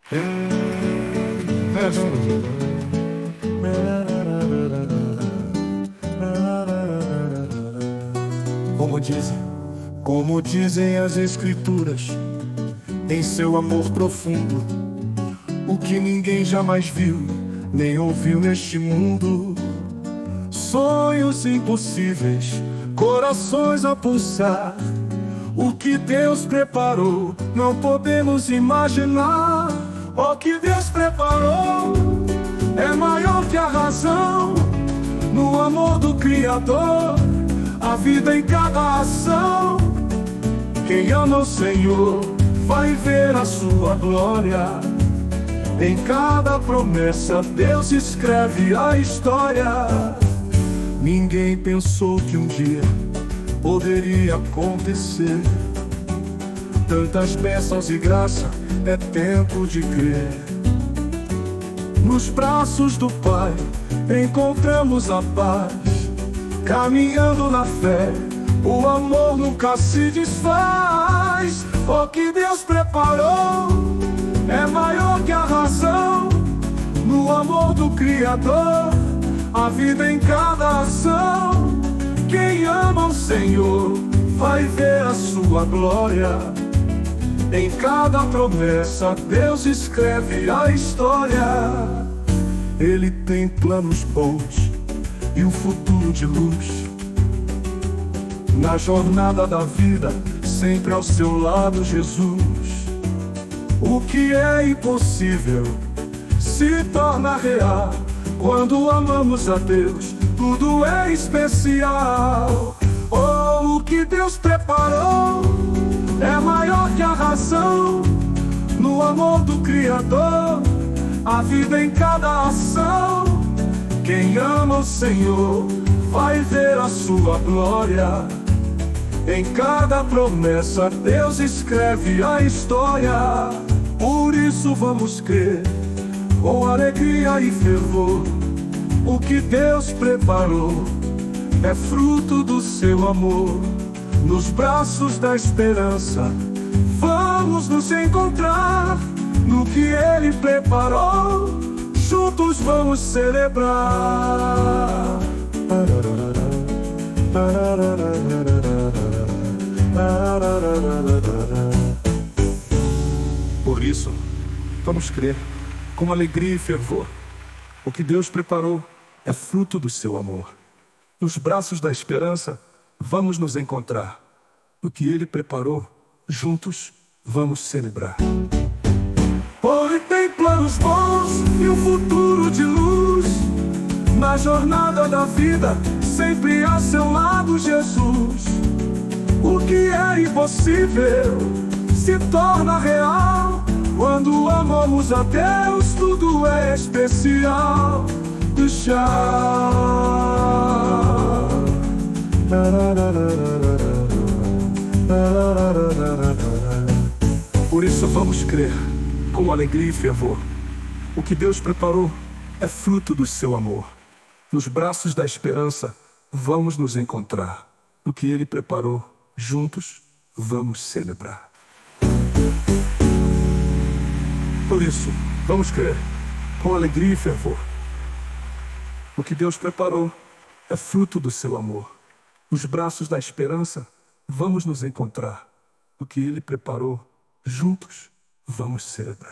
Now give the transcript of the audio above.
Como dizem, como dizem as escrituras, em seu amor profundo, o que ninguém jamais viu, nem ouviu neste mundo. Sonhos impossíveis, corações a pulsar, o que Deus preparou, não podemos imaginar. O que Deus preparou é maior que a razão. No amor do Criador, a vida em cada ação. Quem ama o Senhor vai ver a sua glória. Em cada promessa Deus escreve a história. Ninguém pensou que um dia poderia acontecer. Tantas bênçãos e graça, é tempo de crer. Nos braços do Pai encontramos a paz. Caminhando na fé, o amor nunca se desfaz. O que Deus preparou é maior que a razão. No amor do Criador, a vida em cada ação. Quem ama o Senhor vai ver a sua glória. Em cada promessa Deus escreve a história. Ele tem planos bons e um futuro de luz. Na jornada da vida, sempre ao seu lado Jesus. O que é impossível se torna real. Quando amamos a Deus, tudo é especial. Oh, o que Deus preparou é maior que a razão. No amor do Criador, a vida em cada ação. Quem ama o Senhor vai ver a sua glória. Em cada promessa Deus escreve a história. Por isso vamos crer com alegria e fervor. O que Deus preparou é fruto do seu amor. Nos braços da esperança vamos nos encontrar. No que Ele preparou, juntos vamos celebrar. Por isso, vamos crer com alegria e fervor. O que Deus preparou é fruto do seu amor. Nos braços da esperança vamos nos encontrar. O que Ele preparou, juntos vamos celebrar. Ele tem planos bons e um futuro de luz. Na jornada da vida, sempre a seu lado Jesus. O que é impossível se torna real. Quando amamos a Deus, tudo é especial. Do chá. Por isso vamos crer com alegria e fervor. O que Deus preparou é fruto do seu amor. Nos braços da esperança vamos nos encontrar. O que Ele preparou, juntos vamos celebrar. Por isso, vamos crer com alegria e fervor. O que Deus preparou é fruto do seu amor. Nos braços da esperança vamos nos encontrar. O que Ele preparou, juntos vamos celebrar.